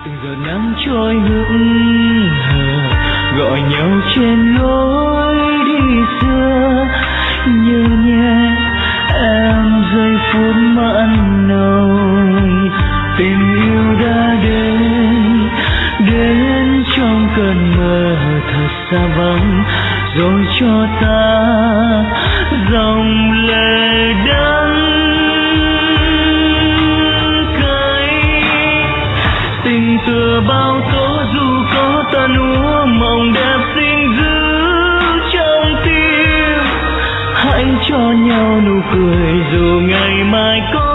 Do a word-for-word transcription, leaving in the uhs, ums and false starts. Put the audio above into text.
từng giờ nắng trôi hững hờ gọi nhau trên lối đi xưa, nhớ nhé em giây phút mặn nồng. Tình yêu đã đến đến trong cơn mơ thật xa vắng, rồi cho ta dòng lệ đắng cay. Tình tựa bao tố dù có tan úa, mộng đẹp xinh giữ trong tim. Hãy cho nhau nụ cười dù ngày mai có